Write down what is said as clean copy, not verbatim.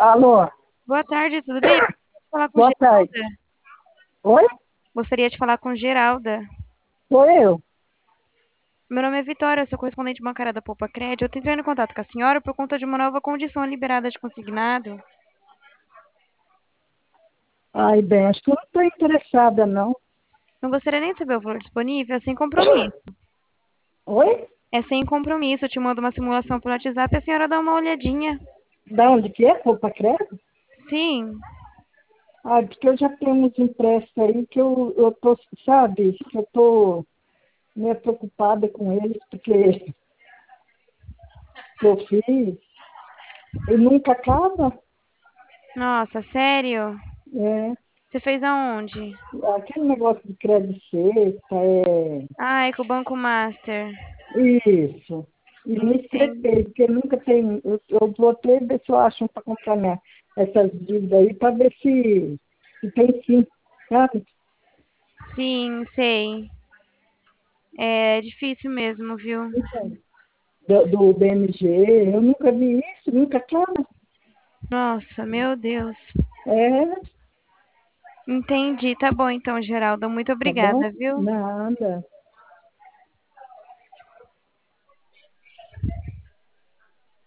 Alô, Boa tarde, tudo bem? Falar com boa tarde. Geralda. Oi? Gostaria de falar com Geralda. Sou eu. Meu nome é Vitória, eu sou correspondente bancária da Poupa Crédito. Eu tô entrando em contato com a senhora por conta de uma nova condição liberada de consignado. Ai, bem, acho que eu não estou interessada, não. Não gostaria nem de saber o valor disponível, é sem compromisso. Oi? É sem compromisso, eu te mando uma simulação pelo WhatsApp e a senhora dá uma olhadinha. Da onde que é? Poupa Crédito? Sim, Ai, porque eu já tenho uns empréstimos aí que eu tô, sabe, que eu tô meio preocupada com eles, porque que eu fiz e nunca acaba. nossa, sério? É, Você fez aonde? aquele negócio de crédito sexta, Ai, com o Banco Master. isso. E me estressei, Entendi. porque nunca tem. Eu vou até ver se eu acho um para comprar essas dívidas aí, para ver se tem sim, sabe? Sim, sei. É difícil mesmo, viu? Então, do BMG, eu nunca vi isso, nunca acaba. Nossa, meu Deus. É, Entendi. Tá bom então, Geralda. Muito tá bom? obrigada, viu? Nada.